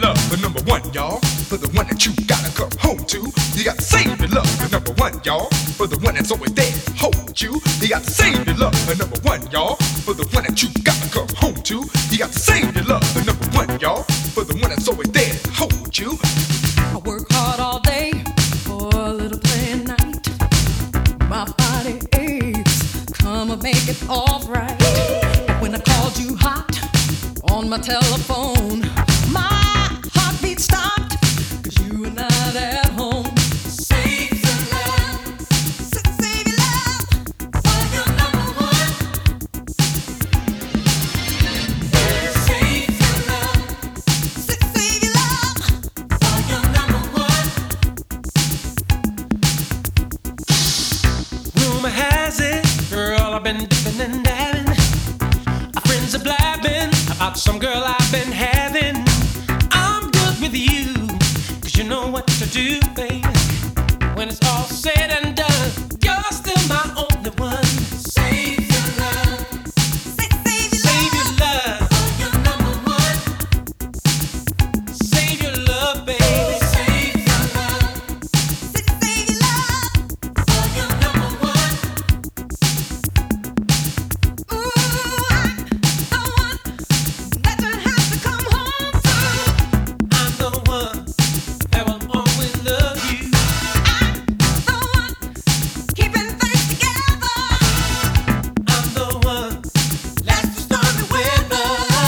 love for number one, y'all. For the one that you gotta come home to. You got to save your love for number one, y'all. For the one that's always there to hold you. You got to save your love for number one, y'all. For the one that you gotta come home to. You got to save your love for number one, y'all. For the one that's always there to hold you. I work hard all day for a little play at night. My body aches, come and make it all right. When I called you hot on my telephone, my heartbeat stopped, 'cause you were not at home. Save your love, save your love for your number one. Save your love, save your love for your number one. Rumor has it, girl, I've been dipping and dabbing. Our friends are blabbing about some girl I've been having. I'm good with you, 'cause you know what to do, baby. When it's all said and done, you're still my only one. Save your love, save your love for your number one. Save your love, baby. Save your love, save your love for your number one. I'm the one that will always love you. I'm the one that's the stormy weather.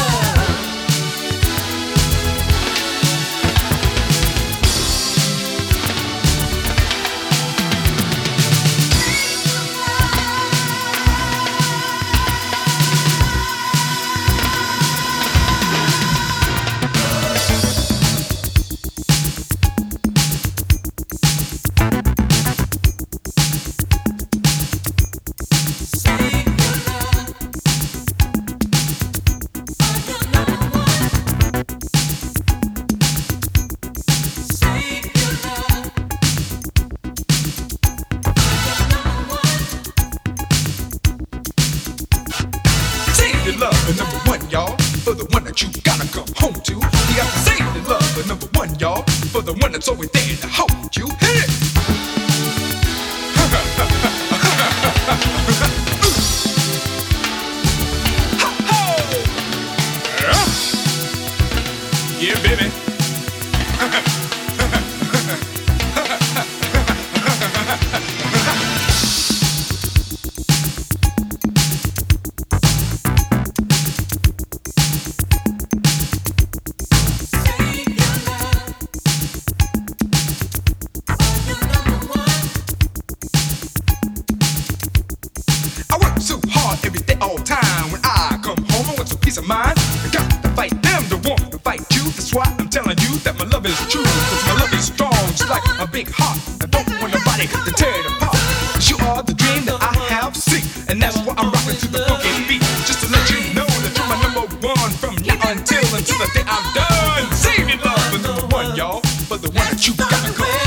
Save your love for number one, y'all. For the one that you gotta come home to. You got to save your love for number one, y'all. For the one that's always there to hold you. Hit it! Yeah, baby. I work so hard every day, all time. When I come home, I want some peace of mind. I got to fight them to want to fight you. That's why I'm telling you that my love is true. 'Cause my love is strong, just like a big heart. I don't want nobody to tear it apart. 'Cause you are the dream that I have seen, and that's why I'm rocking to the funky beat. Just to let you know that you're my number one from now until the day I'm done. Save your love for number one, y'all. For the one that you gotta go